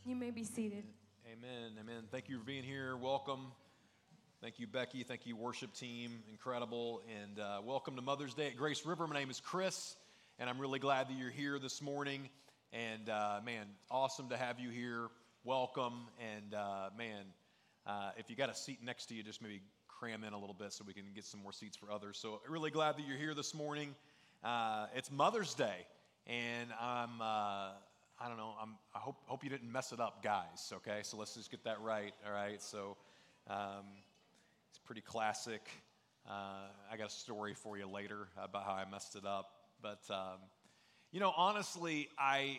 You may be seated. Amen. Amen. Thank you for being here. Welcome. Thank you, Becky. Thank you, worship team. Incredible. And welcome to Mother's Day at Grace River. My name is Chris, and I'm really glad that you're here this morning. And man, awesome to have you here. Welcome. And if you got a seat next to you, just maybe cram in a little bit so we can get some more seats for others. So really glad that you're here this morning. It's Mother's Day, and I don't know. I hope you didn't mess it up, guys. Okay, so let's just get that right. All right. So it's pretty classic. I got a story for you later about how I messed it up. But honestly, I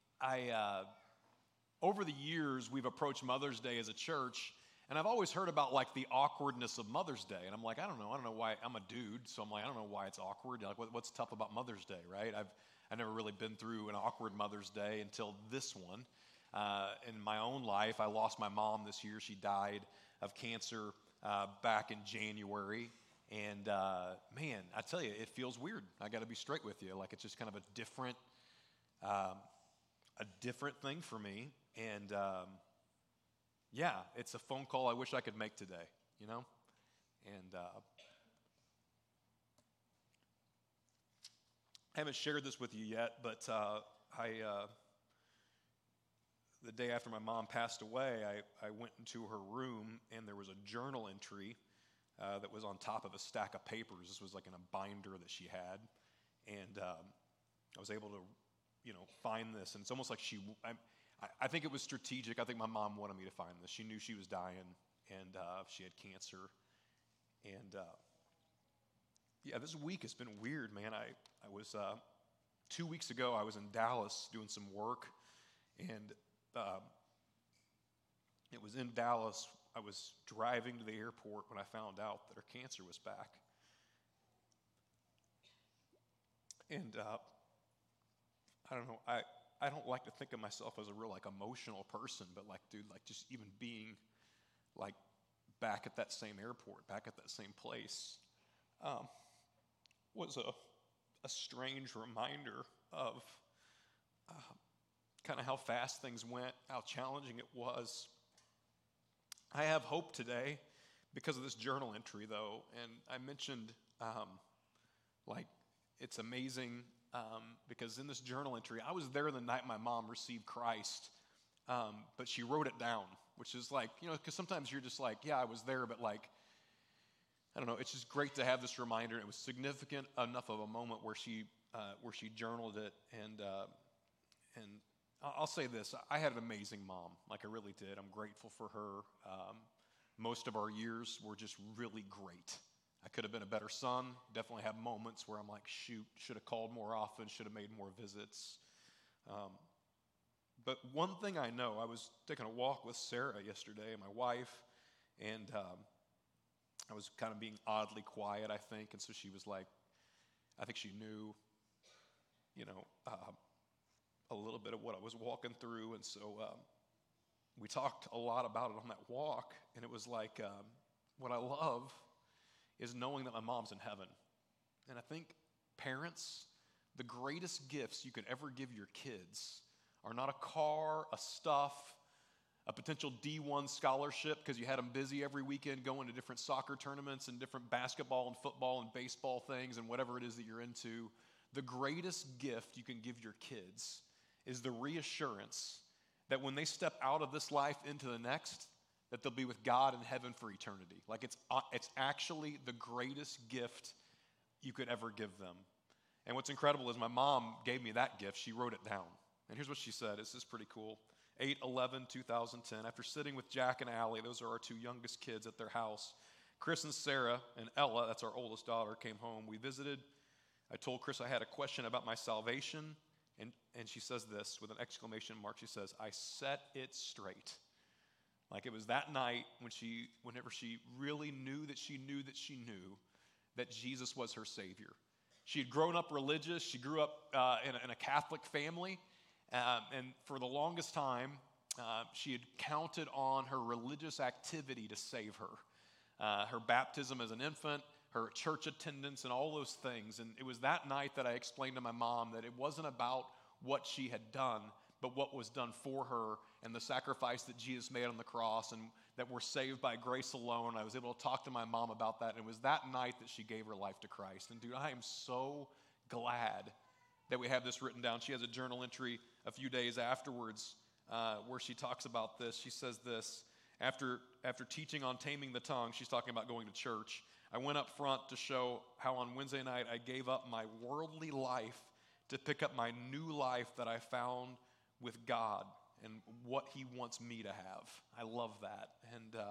over the years we've approached Mother's Day as a church, and I've always heard about like the awkwardness of Mother's Day, and I'm like, I don't know why. I'm a dude, so I'm like, I don't know why it's awkward. Like, what's tough about Mother's Day, right? I've never really been through an awkward Mother's Day until this one. In my own life, I lost my mom this year. She died of cancer back in January. And man, I tell you, it feels weird. I got to be straight with you. Like it's just kind of a different thing for me. And yeah, it's a phone call I wish I could make today, And I haven't shared this with you yet, but the day after my mom passed away, I went into her room, and there was a journal entry that was on top of a stack of papers. This was like in a binder that she had, and I was able to, find this. And it's almost like I think it was strategic. I think my mom wanted me to find this. She knew she was dying, and she had cancer, and yeah, this week has been weird, man. I was 2 weeks ago. I was in Dallas doing some work, and it was in Dallas. I was driving to the airport when I found out that her cancer was back, and I don't know. I don't like to think of myself as a real like emotional person, but like, dude, like just even being like back at that same airport, back at that same place. Was a strange reminder of kind of how fast things went, how challenging it was. I have hope today because of this journal entry, though, and I mentioned like it's amazing because in this journal entry, I was there the night my mom received Christ, but she wrote it down, which is like, because sometimes you're just like, yeah, I was there, but like, I don't know. It's just great to have this reminder. It was significant enough of a moment where she journaled it, and I'll say this: I had an amazing mom. Like I really did. I'm grateful for her. Most of our years were just really great. I could have been a better son. Definitely have moments where I'm like, shoot, should have called more often. Should have made more visits. But one thing I know, I was taking a walk with Sarah yesterday, my wife, and I was kind of being oddly quiet, I think, and so she was like, I think she knew, a little bit of what I was walking through, and so we talked a lot about it on that walk, and it was like, what I love is knowing that my mom's in heaven, and I think parents, the greatest gifts you could ever give your kids are not a car, a stuff, a potential D1 scholarship because you had them busy every weekend going to different soccer tournaments and different basketball and football and baseball things and whatever it is that you're into. The greatest gift you can give your kids is the reassurance that when they step out of this life into the next, that they'll be with God in heaven for eternity. Like it's actually the greatest gift you could ever give them. And what's incredible is my mom gave me that gift. She wrote it down. And here's what she said. This is pretty cool. 8/11/2010, after sitting with Jack and Allie, those are our two youngest kids at their house, Chris and Sarah and Ella, that's our oldest daughter, came home. We visited. I told Chris I had a question about my salvation, and she says this with an exclamation mark. She says, I set it straight. Like it was that night whenever she really knew that she knew that she knew that Jesus was her Savior. She had grown up religious. She grew up in a Catholic family. And for the longest time, she had counted on her religious activity to save her. Her baptism as an infant, her church attendance, and all those things. And it was that night that I explained to my mom that it wasn't about what she had done, but what was done for her and the sacrifice that Jesus made on the cross and that we're saved by grace alone. I was able to talk to my mom about that, and it was that night that she gave her life to Christ. And dude, I am so glad that we have this written down. She has a journal entry a few days afterwards where she talks about this. She says this, after teaching on taming the tongue, she's talking about going to church. I went up front to show how on Wednesday night I gave up my worldly life to pick up my new life that I found with God and what he wants me to have. I love that. And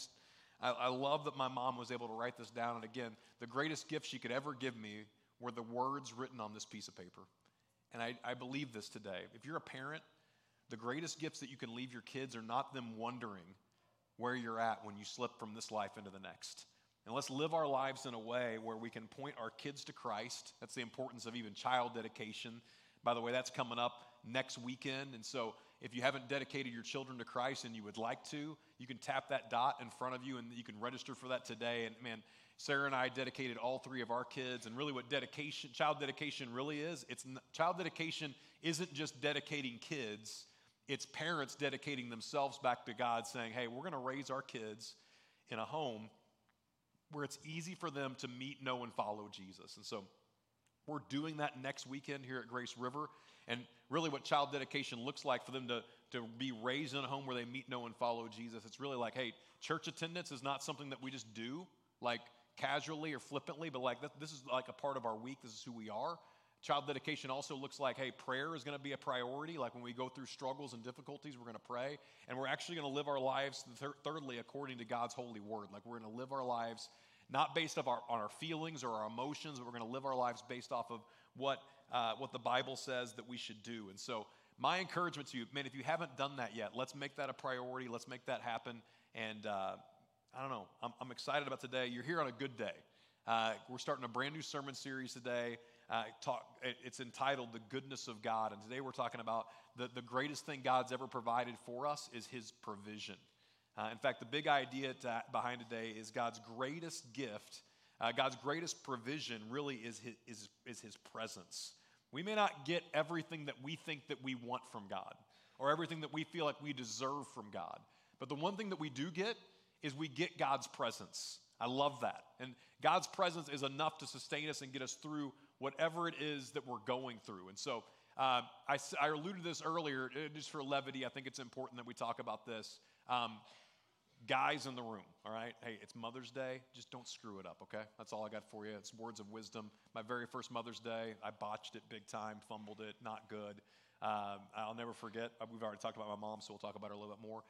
I love that my mom was able to write this down. And again, the greatest gift she could ever give me were the words written on this piece of paper. And I believe this today. If you're a parent, the greatest gifts that you can leave your kids are not them wondering where you're at when you slip from this life into the next. And let's live our lives in a way where we can point our kids to Christ. That's the importance of even child dedication. By the way, that's coming up next weekend. And so if you haven't dedicated your children to Christ and you would like to, you can tap that dot in front of you and you can register for that today. And man, Sarah and I dedicated all three of our kids. And really what child dedication really is, child dedication isn't just dedicating kids. It's parents dedicating themselves back to God saying, hey, we're going to raise our kids in a home where it's easy for them to meet, know, and follow Jesus. And so we're doing that next weekend here at Grace River. And really what child dedication looks like for them to be raised in a home where they meet, know, and follow Jesus. It's really like, hey, church attendance is not something that we just do like casually or flippantly, but like this is like a part of our week. This is who we are. Child dedication also looks like, hey, prayer is going to be a priority. Like when we go through struggles and difficulties, we're going to pray. And we're actually going to live our lives, thirdly, according to God's holy word. Like we're going to live our lives not based on our feelings or our emotions, but we're going to live our lives based off of what the Bible says that we should do. And so my encouragement to you, man, if you haven't done that yet, let's make that a priority. Let's make that happen. And I don't know, I'm excited about today. You're here on a good day. We're starting a brand new sermon series today. It's entitled The Goodness of God. And today we're talking about the greatest thing God's ever provided for us is his provision. In fact, the big idea behind today is God's greatest gift, God's greatest provision really is his presence. We may not get everything that we think that we want from God or everything that we feel like we deserve from God. But the one thing that we do get is we get God's presence. I love that. And God's presence is enough to sustain us and get us through whatever it is that we're going through. And so I alluded to this earlier, just for levity. I think it's important that we talk about this. Guys in the room, all right? Hey, it's Mother's Day. Just don't screw it up, okay? That's all I got for you. It's words of wisdom. My very first Mother's Day, I botched it big time, fumbled it, not good. I'll never forget. We've already talked about my mom, so we'll talk about her a little bit more.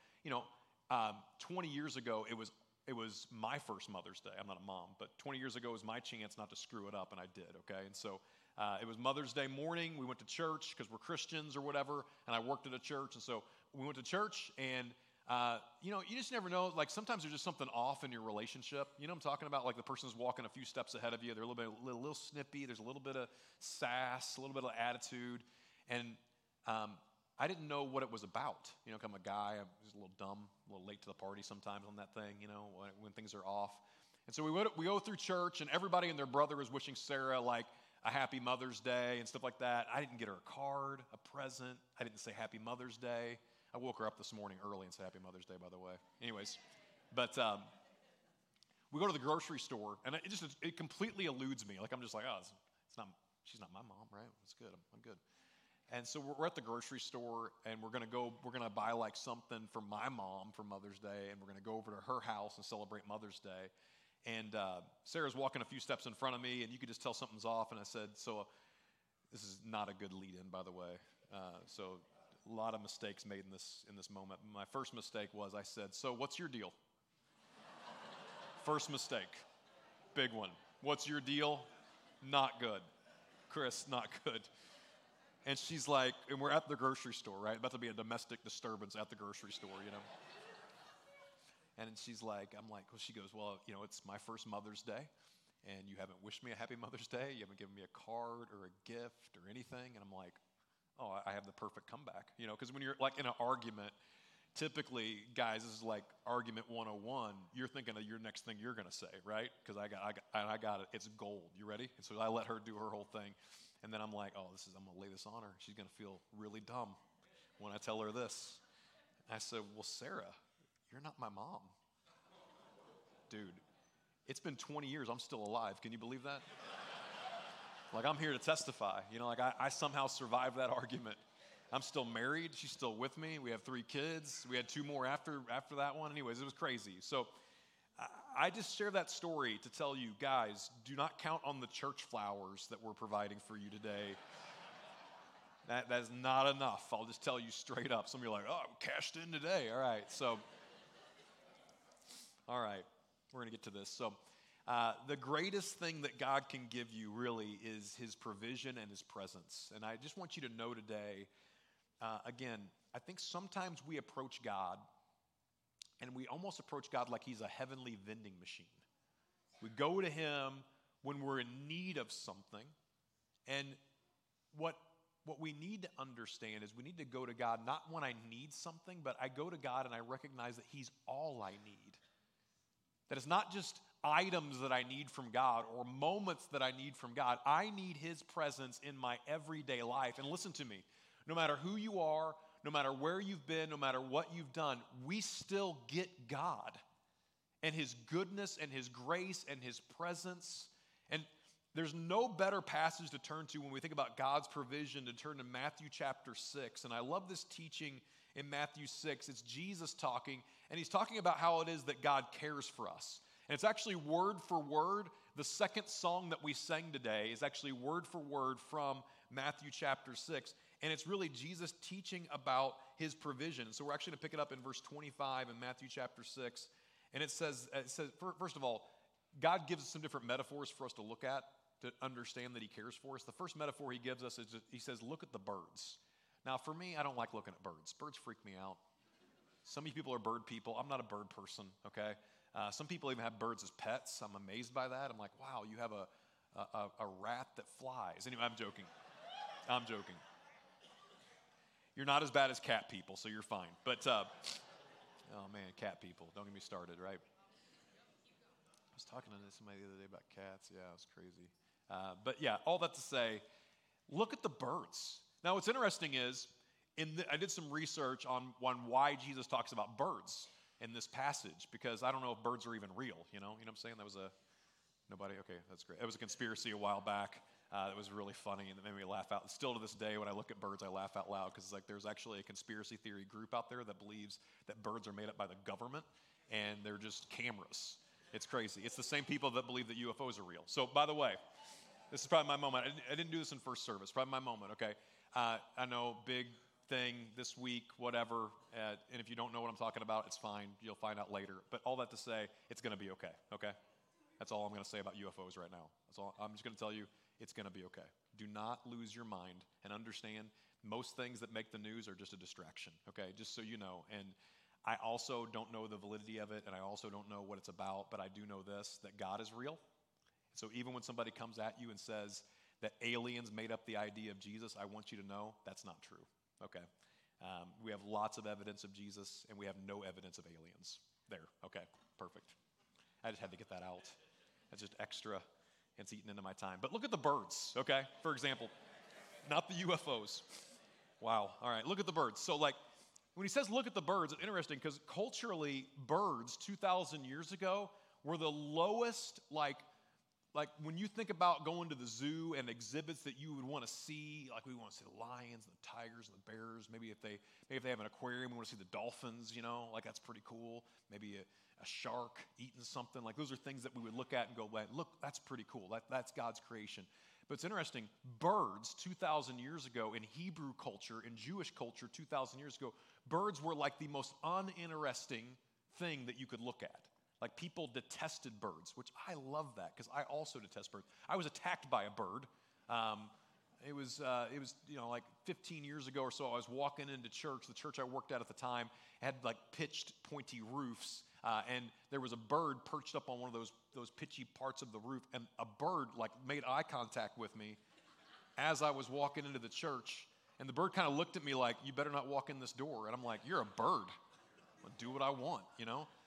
20 years ago, it was my first Mother's Day. I'm not a mom, but 20 years ago was my chance not to screw it up, and I did, okay? And so it was Mother's Day morning. We went to church because we're Christians or whatever, and I worked at a church. And so we went to church, and you just never know. Like sometimes there's just something off in your relationship. You know what I'm talking about? Like the person's walking a few steps ahead of you. They're a little snippy. There's a little bit of sass, a little bit of attitude. And I didn't know what it was about. I'm a guy. I'm just a little dumb, a little late to the party sometimes on that thing, when things are off. And so we go through church, and everybody and their brother was wishing Sarah like a happy Mother's Day and stuff like that. I didn't get her a card, a present. I didn't say Happy Mother's Day. I woke her up this morning early and said Happy Mother's Day, by the way. Anyways, but we go to the grocery store, and it completely eludes me. Like I'm just like, oh, she's not my mom, right? It's good. I'm good. And so we're at the grocery store, and we're gonna buy like something for my mom for Mother's Day, and we're gonna go over to her house and celebrate Mother's Day. And Sarah's walking a few steps in front of me, and you could just tell something's off. And I said, so this is not a good lead-in, by the way. So a lot of mistakes made in this moment. My first mistake was I said, so what's your deal? First mistake, big one. What's your deal? Not good. Chris, not good. And she's like, and we're at the grocery store, right? About to be a domestic disturbance at the grocery store, And she's like, well, she goes, well, it's my first Mother's Day, and you haven't wished me a happy Mother's Day. You haven't given me a card or a gift or anything. And I'm like, oh, I have the perfect comeback, because when you're like in an argument, typically, guys, this is like argument 101. You're thinking of your next thing you're going to say, right? Because I got it. It's gold. You ready? And so I let her do her whole thing. And then I'm like, oh, I'm going to lay this on her. She's going to feel really dumb when I tell her this. I said, well, Sarah, you're not my mom. Dude, it's been 20 years. I'm still alive. Can you believe that? Like, I'm here to testify. You know, like I somehow survived that argument. I'm still married. She's still with me. We have 3 kids. We had 2 more after that one. Anyways, it was crazy. So I just share that story to tell you, guys, do not count on the church flowers that we're providing for you today. That is not enough. I'll just tell you straight up. Some of you are like, oh, cashed in today. All right. So, all right. We're going to get to this. So, the greatest thing that God can give you really is his provision and his presence. And I just want you to know today, again, I think sometimes we approach God and we almost approach God like he's a heavenly vending machine. We go to him when we're in need of something. And what we need to understand is we need to go to God not when I need something, but I go to God and I recognize that he's all I need. That it's not just items that I need from God or moments that I need from God. I need his presence in my everyday life. And listen to me, no matter who you are, no matter where you've been, no matter what you've done, we still get God and his goodness and his grace and his presence. And there's no better passage to turn to when we think about God's provision to turn to Matthew chapter 6. And I love this teaching in Matthew 6. It's Jesus talking, and he's talking about how it is that God cares for us. And it's actually word for word. The second song that we sang today is actually word for word from Matthew chapter 6. And it's really Jesus teaching about his provision. So we're actually going to pick it up in verse 25 in Matthew chapter 6. And it says, first of all, God gives us some different metaphors for us to look at to understand that he cares for us. The first metaphor he gives us is he says, look at the birds. Now, for me, I don't like looking at birds. Birds freak me out. Some of you people are bird people. I'm not a bird person, okay? Some people even have birds as pets. I'm amazed by that. I'm like, wow, you have a rat that flies. Anyway, I'm joking. I'm joking. You're not as bad as cat people, so you're fine. But, oh man, cat people. Don't get me started, right? I was talking to somebody the other day about cats. Yeah, it was crazy. But yeah, all that to say, look at the birds. Now, what's interesting is, I did some research on why Jesus talks about birds in this passage, because I don't know if birds are even real, you know what I'm saying? That was nobody, okay, that's great. It was a conspiracy a while back that was really funny and that made me laugh out. Still to this day, when I look at birds, I laugh out loud, because it's like there's actually a conspiracy theory group out there that believes that birds are made up by the government and they're just cameras. It's crazy. It's the same people that believe that UFOs are real. So, by the way, this is probably my moment. I didn't do this in first service. Probably my moment, okay? I know, big thing this week, whatever, and if you don't know what I'm talking about, it's fine. You'll find out later. But all that to say, it's going to be okay? That's all I'm going to say about UFOs right now. That's all. I'm just going to tell you, it's going to be okay. Do not lose your mind and understand most things that make the news are just a distraction, okay? Just so you know. And I also don't know the validity of it, and I also don't know what it's about, but I do know this, that God is real. So even when somebody comes at you and says that aliens made up the idea of Jesus, I want you to know that's not true, okay? We have lots of evidence of Jesus, and we have no evidence of aliens. There, okay, perfect. I just had to get that out. That's just extra. It's eaten into my time. But look at the birds, okay, for example. Not the UFOs. Wow, all right, look at the birds. So like, when he says look at the birds, it's interesting because culturally, birds 2,000 years ago were the lowest, like when you think about going to the zoo and exhibits that you would want to see, like we want to see the lions, the tigers, the bears. Maybe if they have an aquarium, we want to see the dolphins, like that's pretty cool. Maybe a shark eating something. Like those are things that we would look at and go, look, that's pretty cool. That's God's creation. But it's interesting, birds 2,000 years ago in Hebrew culture, in Jewish culture 2,000 years ago, birds were like the most uninteresting thing that you could look at. Like people detested birds, which I love that because I also detest birds. I was attacked by a bird. It was like 15 years ago or so. I was walking into church. The church I worked at the time had like pitched, pointy roofs, and there was a bird perched up on one of those pitchy parts of the roof, and a bird like made eye contact with me as I was walking into the church. And the bird kind of looked at me like, "You better not walk in this door." And I'm like, "You're a bird. I'll do what I want,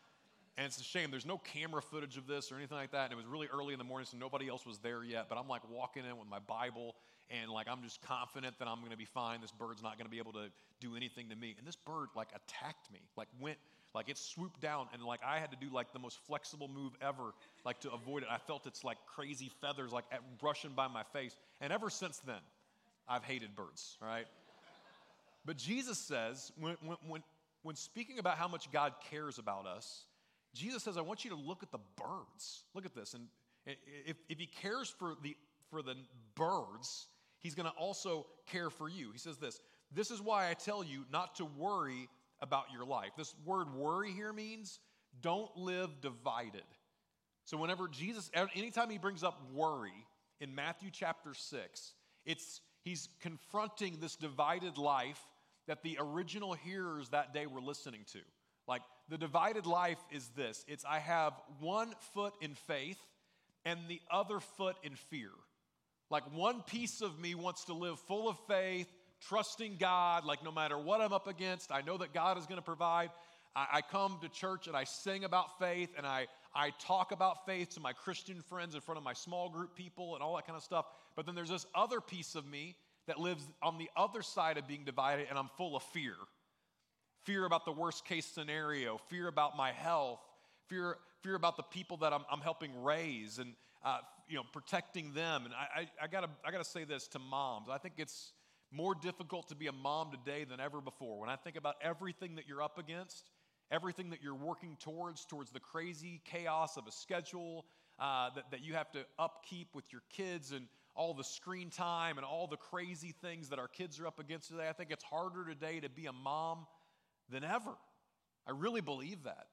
And it's a shame. There's no camera footage of this or anything like that. And it was really early in the morning, so nobody else was there yet. But I'm like walking in with my Bible, and like I'm just confident that I'm going to be fine. This bird's not going to be able to do anything to me. And this bird like attacked me, like went, like it swooped down, and like I had to do like the most flexible move ever, like to avoid it. I felt its like crazy feathers like brushing by my face. And ever since then, I've hated birds, right? But Jesus says, when speaking about how much God cares about us, Jesus says, I want you to look at the birds. Look at this. And if he cares for the birds, he's going to also care for you. He says this is why I tell you not to worry about your life. This word worry here means don't live divided. So whenever Jesus, anytime he brings up worry in Matthew chapter 6, he's confronting this divided life that the original hearers that day were listening to. Like, the divided life is this. It's I have one foot in faith and the other foot in fear. Like, one piece of me wants to live full of faith, trusting God, like no matter what I'm up against, I know that God is going to provide. I come to church and I sing about faith, and I talk about faith to my Christian friends in front of my small group people and all that kind of stuff. But then there's this other piece of me that lives on the other side of being divided, and I'm full of fear. Fear about the worst case scenario, fear about my health, fear about the people that I'm helping raise, and protecting them. And I gotta say this to moms. I think it's more difficult to be a mom today than ever before. When I think about everything that you're up against, everything that you're working towards the crazy chaos of a schedule that you have to upkeep with your kids, and all the screen time and all the crazy things that our kids are up against today, I think it's harder today to be a mom than ever. I really believe that.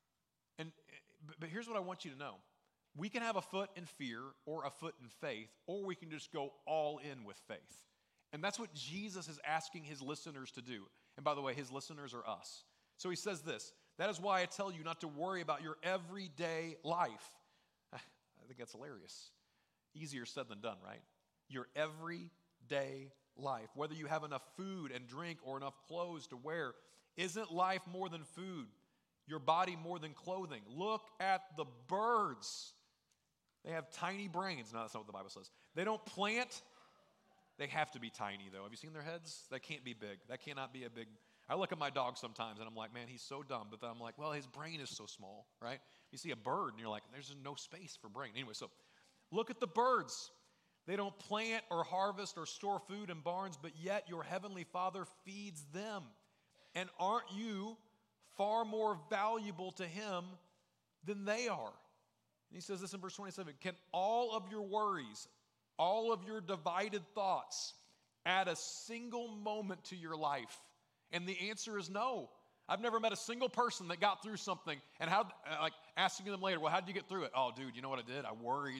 But here's what I want you to know. We can have a foot in fear or a foot in faith, or we can just go all in with faith. And that's what Jesus is asking his listeners to do. And by the way, his listeners are us. So he says this, that is why I tell you not to worry about your everyday life. I think that's hilarious. Easier said than done, right? Your everyday life. Whether you have enough food and drink or enough clothes to wear, isn't life more than food? Your body more than clothing? Look at the birds. They have tiny brains. No, that's not what the Bible says. They don't plant. They have to be tiny, though. Have you seen their heads? That can't be big. That cannot be a big. I look at my dog sometimes, and I'm like, man, he's so dumb. But then I'm like, well, his brain is so small, right? You see a bird, and you're like, there's no space for brain. Anyway, so look at the birds. They don't plant or harvest or store food in barns, but yet your heavenly Father feeds them. And aren't you far more valuable to him than they are? And he says this in verse 27, can all of your worries, all of your divided thoughts add a single moment to your life? And the answer is no. I've never met a single person that got through something and asking them later, well, how'd you get through it? Oh, dude, you know what I did? I worried.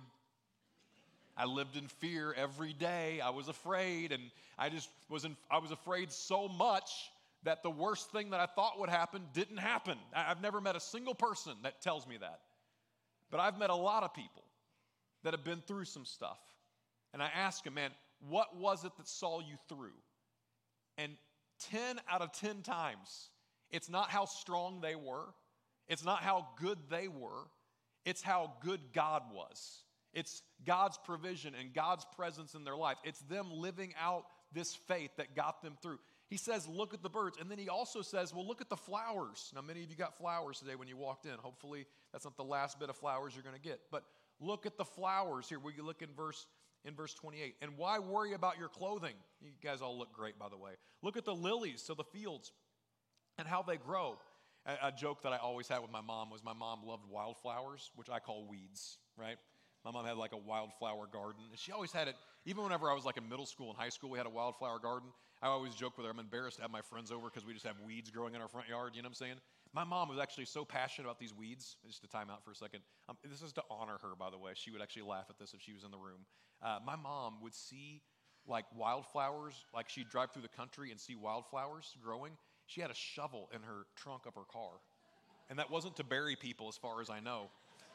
I lived in fear every day. I was afraid, and I was afraid so much that the worst thing that I thought would happen didn't happen. I've never met a single person that tells me that. But I've met a lot of people that have been through some stuff. And I ask them, man, what was it that saw you through? And 10 out of 10 times, it's not how strong they were. It's not how good they were. It's how good God was. It's God's provision and God's presence in their life. It's them living out this faith that got them through. He says, look at the birds. And then he also says, well, look at the flowers. Now, many of you got flowers today when you walked in. Hopefully, that's not the last bit of flowers you're going to get. But look at the flowers here. We look in verse 28. And why worry about your clothing? You guys all look great, by the way. Look at the lilies of the fields and how they grow. A joke that I always had with my mom was my mom loved wildflowers, which I call weeds, right? My mom had like a wildflower garden, and she always had it, even whenever I was like in middle school and high school, we had a wildflower garden. I always joke with her, I'm embarrassed to have my friends over because we just have weeds growing in our front yard, you know what I'm saying? My mom was actually so passionate about these weeds, just to time out for a second. This is to honor her, by the way. She would actually laugh at this if she was in the room. My mom would see like wildflowers, like she'd drive through the country and see wildflowers growing. She had a shovel in her trunk of her car. And that wasn't to bury people as far as I know.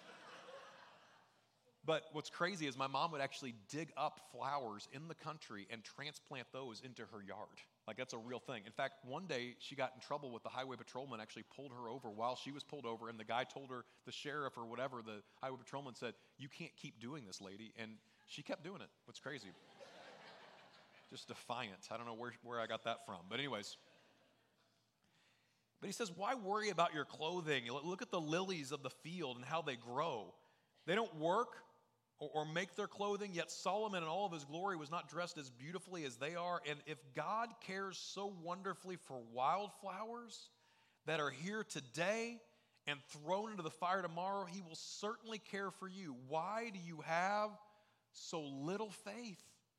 But what's crazy is my mom would actually dig up flowers in the country and transplant those into her yard. Like, that's a real thing. In fact, one day she got in trouble with the highway patrolman, actually pulled her over while she was pulled over, and the guy told her, the sheriff or whatever, the highway patrolman said, "You can't keep doing this, lady." And she kept doing it. What's crazy? Just defiant. I don't know where I got that from. But anyways. But he says, why worry about your clothing? Look at the lilies of the field and how they grow. They don't work or make their clothing, yet Solomon in all of his glory was not dressed as beautifully as they are. And if God cares so wonderfully for wildflowers that are here today and thrown into the fire tomorrow, he will certainly care for you. Why do you have so little faith?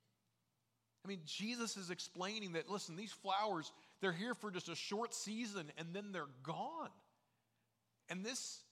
I mean, Jesus is explaining that, listen, these flowers, they're here for just a short season and then they're gone. And this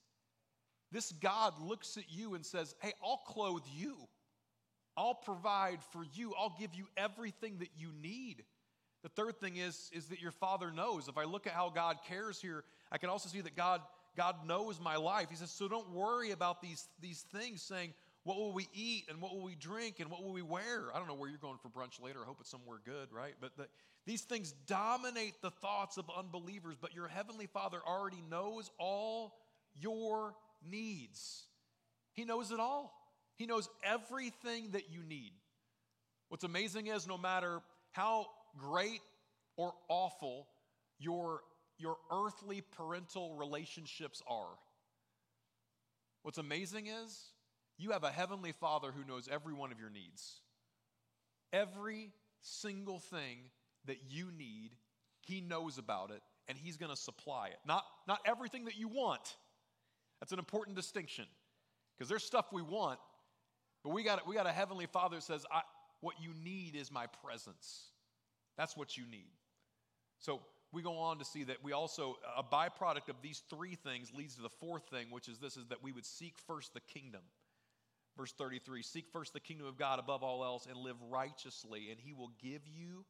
God looks at you and says, hey, I'll clothe you. I'll provide for you. I'll give you everything that you need. The third thing is that your Father knows. If I look at how God cares here, I can also see that God knows my life. He says, so don't worry about these things, saying, what will we eat and what will we drink and what will we wear? I don't know where you're going for brunch later. I hope it's somewhere good, right? But these things dominate the thoughts of unbelievers, but your Heavenly Father already knows all your needs. He knows it all. He knows everything that you need. What's amazing is no matter how great or awful your earthly parental relationships are, what's amazing is you have a Heavenly Father who knows every one of your needs. Every single thing that you need, He knows about it, and He's going to supply it. Not everything that you want. That's an important distinction, because there's stuff we want, but we got a Heavenly Father that says, what you need is my presence. That's what you need. So we go on to see that we also, a byproduct of these three things leads to the fourth thing, which is this, is that we would seek first the kingdom. Verse 33, seek first the kingdom of God above all else and live righteously, and He will give you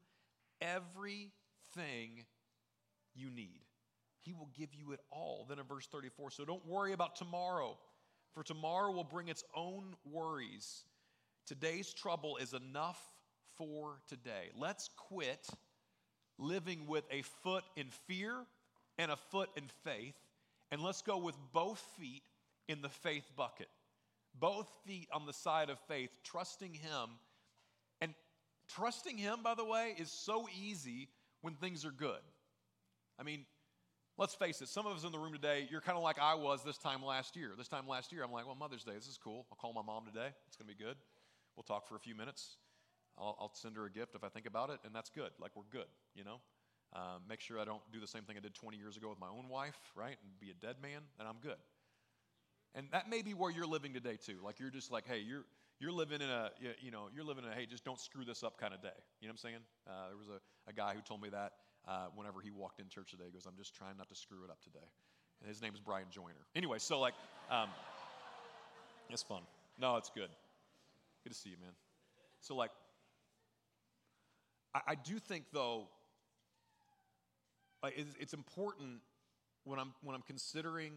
everything you need. He will give you it all. Then in verse 34, so don't worry about tomorrow, for tomorrow will bring its own worries. Today's trouble is enough for today. Let's quit living with a foot in fear and a foot in faith, and let's go with both feet in the faith bucket. Both feet on the side of faith, trusting Him. And trusting Him, by the way, is so easy when things are good. I mean, let's face it, some of us in the room today, you're kind of like I was this time last year. This time last year, I'm like, well, Mother's Day, this is cool. I'll call my mom today. It's going to be good. We'll talk for a few minutes. I'll send her a gift if I think about it, and that's good. Like, we're good, you know? Make sure I don't do the same thing I did 20 years ago with my own wife, right? And be a dead man, and I'm good. And that may be where you're living today too. Like, you're just like, hey, you're living in a, you're living in a, hey, just don't screw this up kind of day. You know what I'm saying? There was a guy who told me that whenever he walked in church today. He goes, I'm just trying not to screw it up today. And his name is Brian Joyner. Anyway, so like, it's fun. No, it's good. Good to see you, man. So like, I do think though, like it's important when I'm considering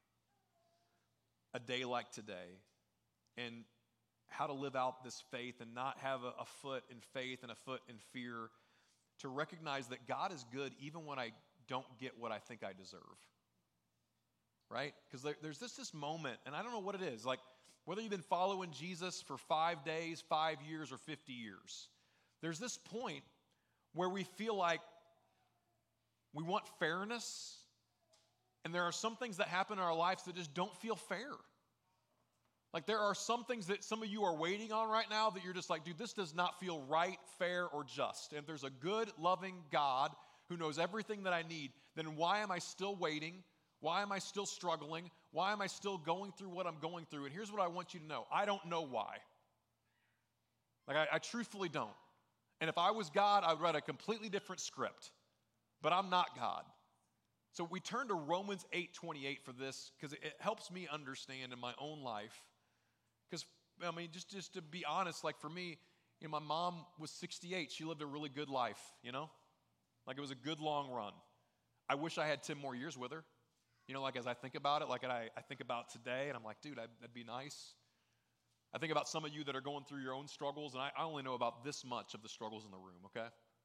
a day like today and how to live out this faith and not have a foot in faith and a foot in fear, to recognize that God is good even when I don't get what I think I deserve, right? Because there's this moment, and I don't know what it is, like whether you've been following Jesus for 5 days, 5 years, or 50 years, there's this point where we feel like we want fairness, and there are some things that happen in our lives that just don't feel fair. Like there are some things that some of you are waiting on right now that you're just like, dude, this does not feel right, fair, or just. And if there's a good, loving God who knows everything that I need, then why am I still waiting? Why am I still struggling? Why am I still going through what I'm going through? And here's what I want you to know. I don't know why. Like I truthfully don't. And if I was God, I would write a completely different script. But I'm not God. So we turn to Romans 8:28 for this because it helps me understand in my own life. Because, I mean, just to be honest, like for me, my mom was 68. She lived a really good life, Like it was a good long run. I wish I had 10 more years with her. Like as I think about it, like I think about today, and I'm like, dude, that'd be nice. I think about some of you that are going through your own struggles, and I only know about this much of the struggles in the room, okay?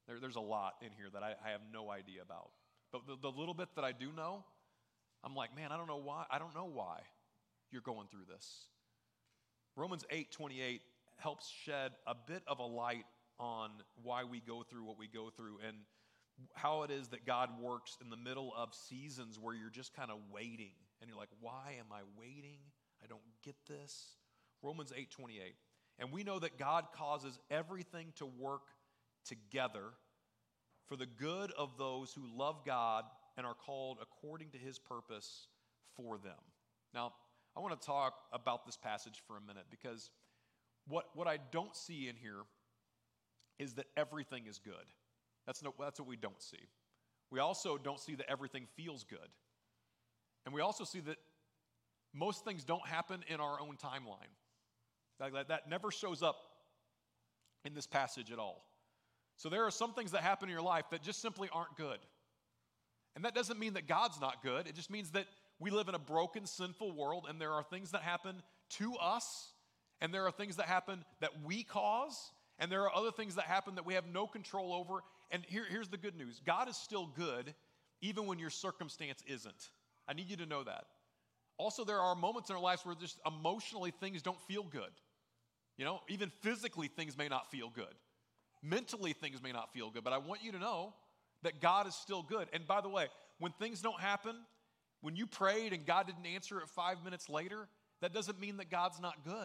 There's a lot in here that I have no idea about. But the little bit that I do know, I'm like, man, I don't know why you're going through this. Romans 8:28 helps shed a bit of a light on why we go through what we go through and how it is that God works in the middle of seasons where you're just kind of waiting. And you're like, why am I waiting? I don't get this. Romans 8:28. And we know that God causes everything to work together for the good of those who love God and are called according to his purpose for them. Now, I want to talk about this passage for a minute because what I don't see in here is that everything is good. That's what we don't see. We also don't see that everything feels good. And we also see that most things don't happen in our own timeline. That never shows up in this passage at all. So there are some things that happen in your life that just simply aren't good. And that doesn't mean that God's not good. It just means that we live in a broken, sinful world, and there are things that happen to us, and there are things that happen that we cause, and there are other things that happen that we have no control over. And here's the good news. God is still good, even when your circumstance isn't. I need you to know that. Also, there are moments in our lives where just emotionally things don't feel good. You know, even physically things may not feel good. Mentally things may not feel good, but I want you to know that God is still good. And by the way, when things don't happen, when you prayed and God didn't answer it 5 minutes later, that doesn't mean that God's not good.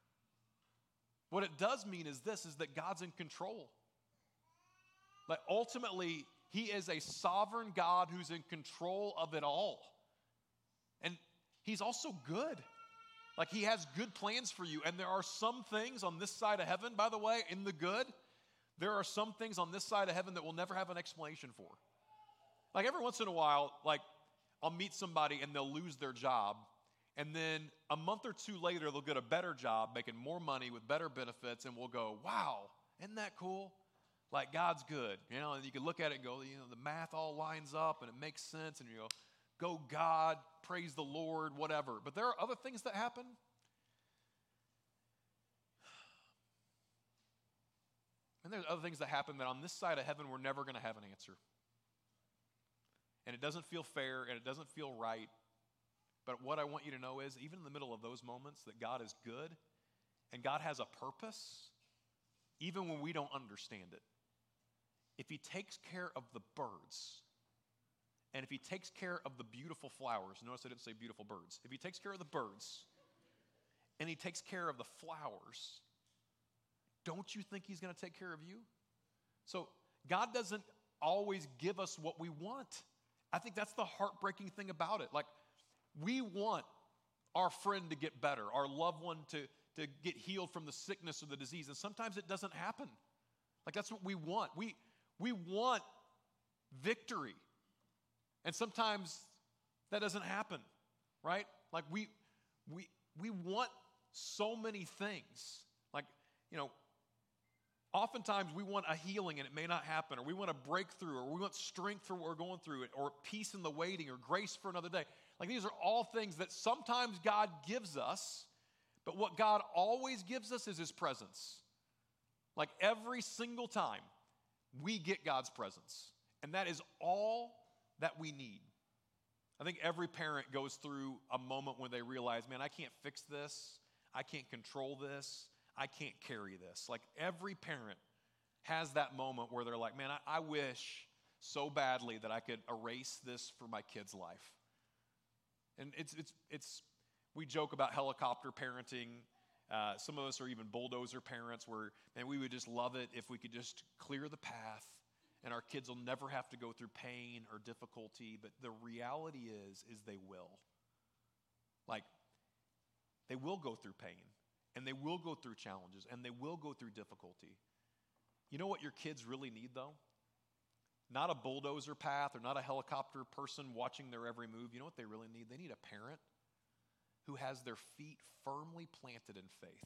What it does mean is this, is that God's in control. Like ultimately, he is a sovereign God who's in control of it all. And he's also good. Like he has good plans for you. And there are some things on this side of heaven, by the way, in the good, there are some things on this side of heaven that we'll never have an explanation for. Like every once in a while, like I'll meet somebody and they'll lose their job. And then a month or two later, they'll get a better job, making more money with better benefits. And we'll go, wow, isn't that cool? Like God's good. You know, and you can look at it and go, you know, the math all lines up and it makes sense. And you go God, praise the Lord, whatever. But there are other things that happen. And there's other things that happen that on this side of heaven, we're never going to have an answer. And it doesn't feel fair and it doesn't feel right. But what I want you to know is, even in the middle of those moments, that God is good and God has a purpose, even when we don't understand it. If he takes care of the birds, and if he takes care of the beautiful flowers, notice I didn't say beautiful birds. If he takes care of the birds, and he takes care of the flowers, don't you think he's going to take care of you? So God doesn't always give us what we want. I think that's the heartbreaking thing about it. Like, we want our friend to get better, our loved one to get healed from the sickness or the disease, and sometimes it doesn't happen. Like, that's what we want. We want victory, and sometimes that doesn't happen, right? Like, we want so many things. Like, you know, oftentimes we want a healing and it may not happen, or we want a breakthrough, or we want strength for what we're going through, or peace in the waiting, or grace for another day. Like, these are all things that sometimes God gives us, but what God always gives us is his presence. Like, every single time we get God's presence, and that is all that we need. I think every parent goes through a moment when they realize, man, I can't fix this, I can't control this, I can't carry this. Like, every parent has that moment where they're like, man, I wish so badly that I could erase this for my kid's life. And we joke about helicopter parenting. Some of us are even bulldozer parents where, man, we would just love it if we could just clear the path and our kids will never have to go through pain or difficulty. But the reality is they will. Like, they will go through pain, and they will go through challenges, and they will go through difficulty. You know what your kids really need, though? Not a bulldozer path or not a helicopter person watching their every move. You know what they really need? They need a parent who has their feet firmly planted in faith.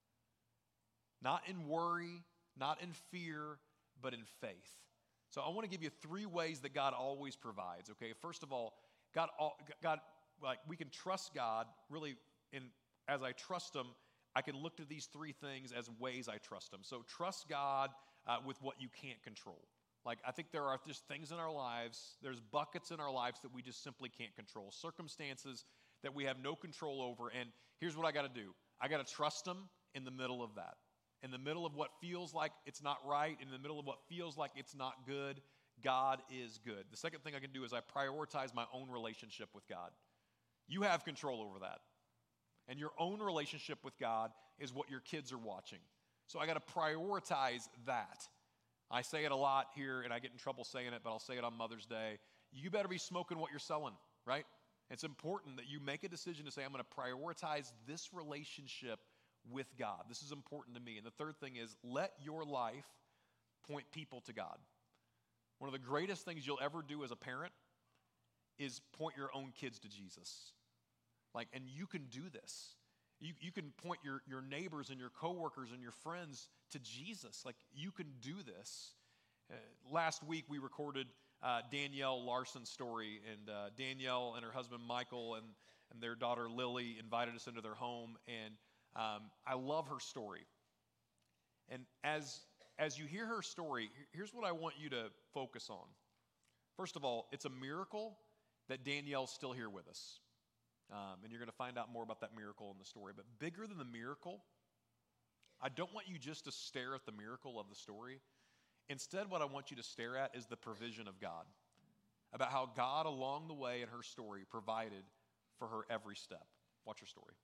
Not in worry, not in fear, but in faith. So I want to give you 3 ways that God always provides, okay? First of all, God, like, we can trust God really as I trust him. I can look to these 3 things as ways I trust him. So trust God with what you can't control. Like, I think there are just things in our lives, there's buckets in our lives that we just simply can't control, circumstances that we have no control over. And here's what I got to do. I got to trust him in the middle of that. In the middle of what feels like it's not right, in the middle of what feels like it's not good, God is good. The second thing I can do is I prioritize my own relationship with God. You have control over that. And your own relationship with God is what your kids are watching. So I got to prioritize that. I say it a lot here, and I get in trouble saying it, but I'll say it on Mother's Day. You better be smoking what you're selling, right? It's important that you make a decision to say, I'm going to prioritize this relationship with God. This is important to me. And the third thing is, let your life point people to God. One of the greatest things you'll ever do as a parent is point your own kids to Jesus. And you can do this. You can point your neighbors and your coworkers and your friends to Jesus. You can do this. Last week we recorded Danielle Larson's story, and Danielle and her husband Michael and their daughter Lily invited us into their home, and I love her story. And as you hear her story, here's what I want you to focus on. First of all, it's a miracle that Danielle's still here with us. And you're going to find out more about that miracle in the story. But bigger than the miracle, I don't want you just to stare at the miracle of the story. Instead, what I want you to stare at is the provision of God. About how God, along the way in her story, provided for her every step. Watch her story.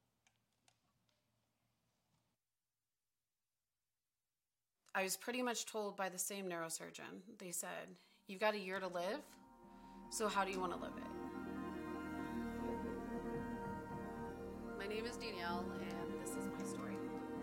I was pretty much told by the same neurosurgeon. They said, you've got a year to live, so how do you want to live it? My name is Danielle, and this is my story.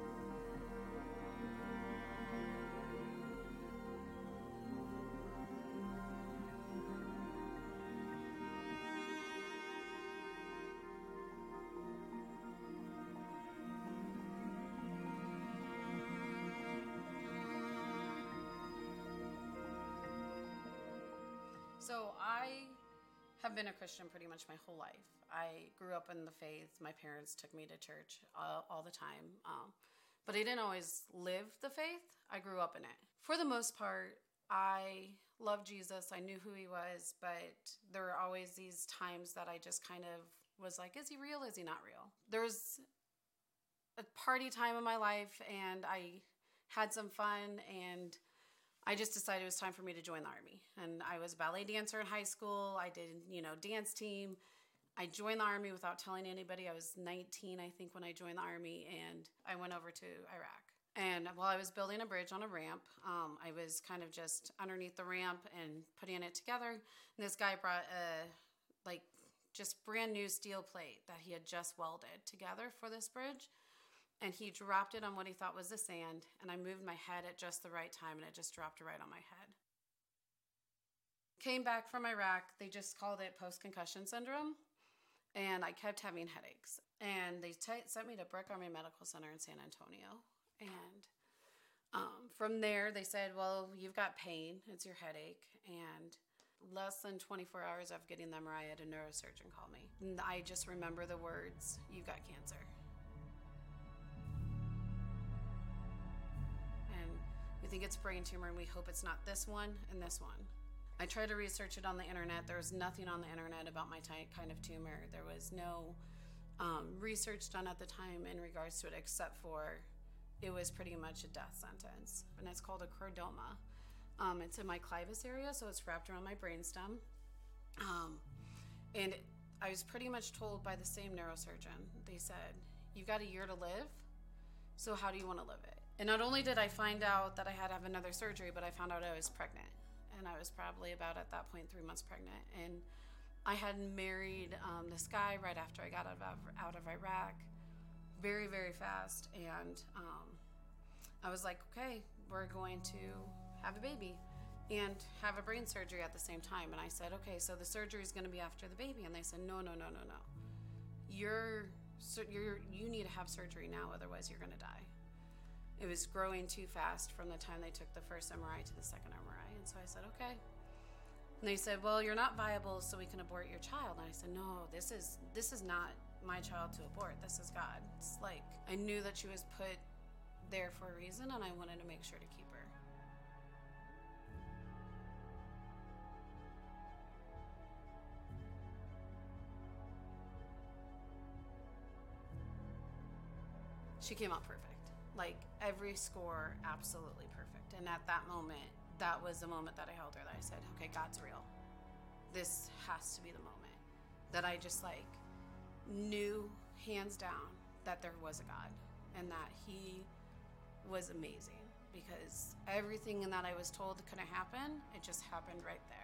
So I have been a Christian pretty much my whole life. I grew up in the faith. My parents took me to church all the time. But I didn't always live the faith. I grew up in it. For the most part, I loved Jesus. I knew who he was, but there were always these times that I just kind of was like, is he real? Is he not real? There was a party time in my life, and I had some fun, and I just decided it was time for me to join the Army. And I was a ballet dancer in high school. I did, dance team. I joined the Army without telling anybody. I was 19, I think, when I joined the Army, and I went over to Iraq. And while I was building a bridge on a ramp, I was kind of just underneath the ramp and putting it together. And this guy brought just brand new steel plate that he had just welded together for this bridge. And he dropped it on what he thought was the sand, and I moved my head at just the right time, and it just dropped right on my head. Came back from Iraq. They just called it post-concussion syndrome, and I kept having headaches. And they sent me to Brick Army Medical Center in San Antonio. And from there, they said, well, you've got pain. It's your headache. And less than 24 hours after getting the MRI, I had a neurosurgeon call me. And I just remember the words, you've got cancer. We think it's a brain tumor, and we hope it's not this one and this one. I tried to research it on the internet. There was nothing on the internet about my kind of tumor. There was no research done at the time in regards to it, except for it was pretty much a death sentence. And it's called a chordoma. It's in my clivus area, so it's wrapped around my brainstem. And I was pretty much told by the same neurosurgeon. They said, you've got a year to live, so how do you want to live it? And not only did I find out that I had to have another surgery, but I found out I was pregnant. And I was probably about, at that point, 3 months pregnant. And I had married this guy right after I got out of Iraq, very, very fast. And I was like, okay, we're going to have a baby and have a brain surgery at the same time. And I said, okay, so the surgery is going to be after the baby. And they said, no. You need to have surgery now, otherwise you're going to die. It was growing too fast from the time they took the first MRI to the second MRI. And so I said, okay. And they said, well, you're not viable, so we can abort your child. And I said, no, this is not my child to abort. This is God. It's like, I knew that she was put there for a reason, and I wanted to make sure to keep her. she came out perfect. Like every score, absolutely perfect. And at that moment, that was the moment that I held her, that I said, okay, God's real. This has to be the moment that I just like knew hands down that there was a God and that he was amazing, because everything that I was told couldn't happen, it just happened right there.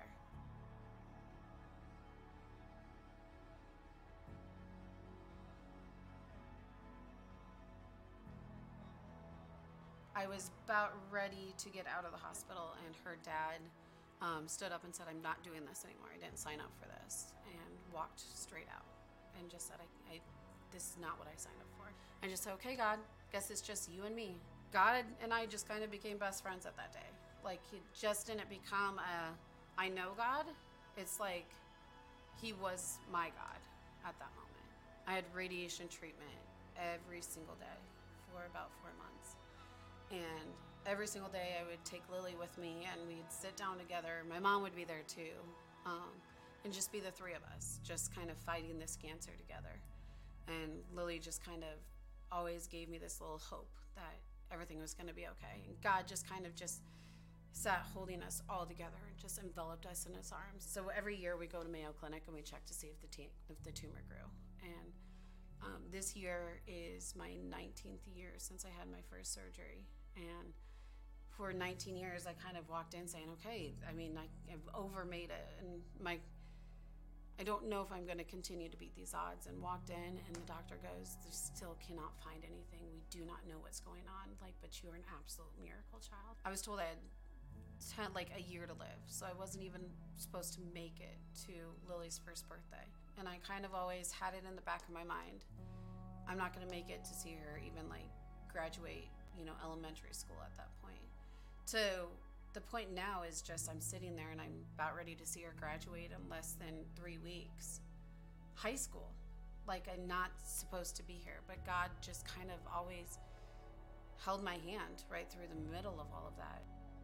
I was about ready to get out of the hospital, and her dad stood up and said, I'm not doing this anymore. I didn't sign up for this, and walked straight out and just said, this is not what I signed up for. I just said, okay, God, guess it's just you and me. God and I just kind of became best friends at that day. Like, he just didn't become I know God. It's like he was my God at that moment. I had radiation treatment every single day for about 4 months. And every single day I would take Lily with me, and we'd sit down together. My mom would be there too. And just be the three of us, just kind of fighting this cancer together. And Lily just kind of always gave me this little hope that everything was going to be okay. And God just kind of just sat holding us all together and just enveloped us in his arms. So every year we go to Mayo Clinic and we check to see if the tumor grew. And this year is my 19th year since I had my first surgery. And for 19 years, I kind of walked in saying, okay, I mean, I've overmade it. And I don't know if I'm going to continue to beat these odds. And walked in, and the doctor goes, they still cannot find anything. We do not know what's going on. Like, but you're an absolute miracle child. I was told I had a year to live. So I wasn't even supposed to make it to Lily's first birthday. And I kind of always had it in the back of my mind. I'm not going to make it to see her even graduate, elementary school at that point. To the point now is just I'm sitting there and I'm about ready to see her graduate in less than 3 weeks. High school. Like, I'm not supposed to be here, but God just kind of always held my hand right through the middle of all of that.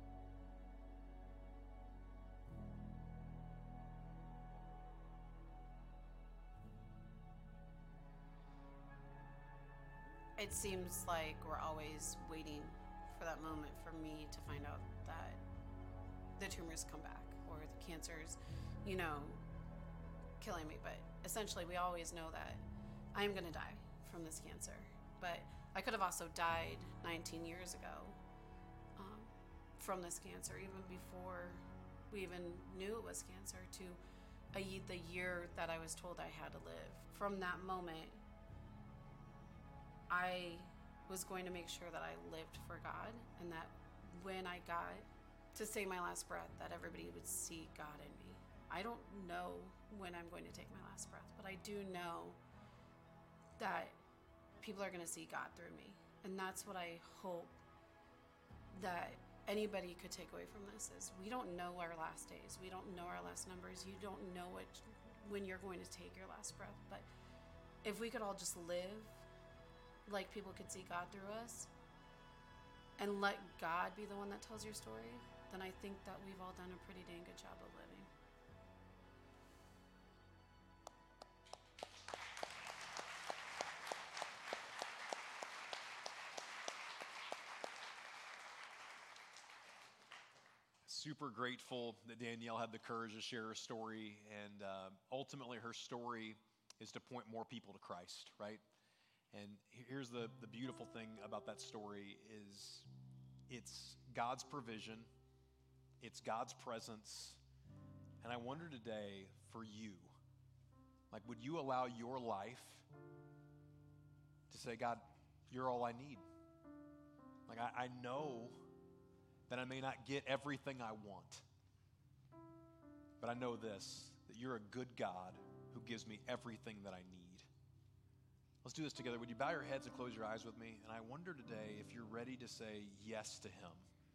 It seems like we're always waiting for that moment for me to find out that the tumors come back or the cancer's, killing me. But essentially, we always know that I am going to die from this cancer. But I could have also died 19 years ago from this cancer, even before we even knew it was cancer, to the year that I was told I had to live. From that moment, I was going to make sure that I lived for God, and that when I got to say my last breath, that everybody would see God in me. I don't know when I'm going to take my last breath, but I do know that people are going to see God through me. And that's what I hope that anybody could take away from this is we don't know our last days. We don't know our last numbers. You don't know when you're going to take your last breath. But if we could all just live like people could see God through us and let God be the one that tells your story, then I think that we've all done a pretty dang good job of living. Super grateful that Danielle had the courage to share her story, and ultimately her story is to point more people to Christ, right? And here's the beautiful thing about that story is it's God's provision, it's God's presence, and I wonder today for you, would you allow your life to say, God, you're all I need? I know that I may not get everything I want, but I know this, that you're a good God who gives me everything that I need. Let's do this together. Would you bow your heads and close your eyes with me? And I wonder today if you're ready to say yes to him.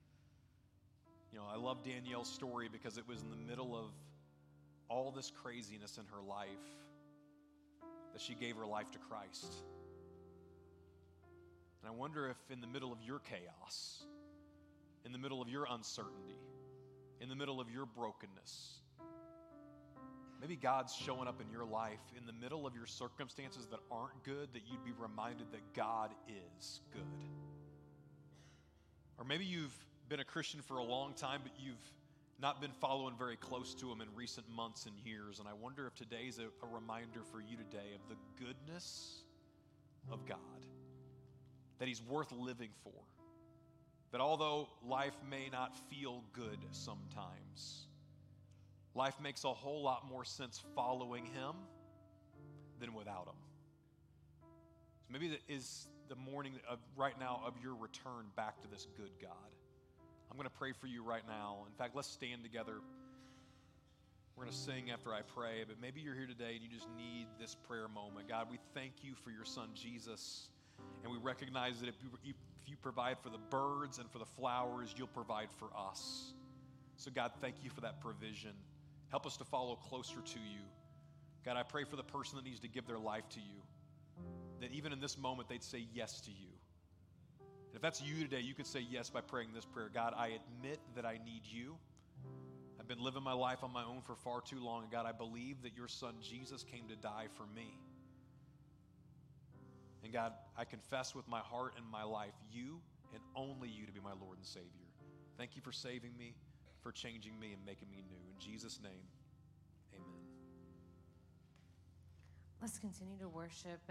I love Danielle's story because it was in the middle of all this craziness in her life that she gave her life to Christ. And I wonder if in the middle of your chaos, in the middle of your uncertainty, in the middle of your brokenness, Maybe God's showing up in your life in the middle of your circumstances that aren't good, that you'd be reminded that God is good. Or maybe you've been a Christian for a long time, but you've not been following very close to Him in recent months and years. And I wonder if today's a reminder for you today of the goodness of God, that He's worth living for. That although life may not feel good sometimes, life makes a whole lot more sense following Him than without Him. So maybe that is the morning of right now of your return back to this good God. I'm going to pray for you right now. In fact, let's stand together. We're going to sing after I pray, but maybe you're here today and you just need this prayer moment. God, we thank you for your Son, Jesus, and we recognize that if you provide for the birds and for the flowers, you'll provide for us. So God, thank you for that provision. Help us to follow closer to you. God, I pray for the person that needs to give their life to you, that even in this moment, they'd say yes to you. And if that's you today, you could say yes by praying this prayer. God, I admit that I need you. I've been living my life on my own for far too long. And God, I believe that your Son, Jesus, came to die for me. And God, I confess with my heart and my life, you and only you to be my Lord and Savior. Thank you for saving me, for changing me and making me new. In Jesus' name, amen. Let's continue to worship.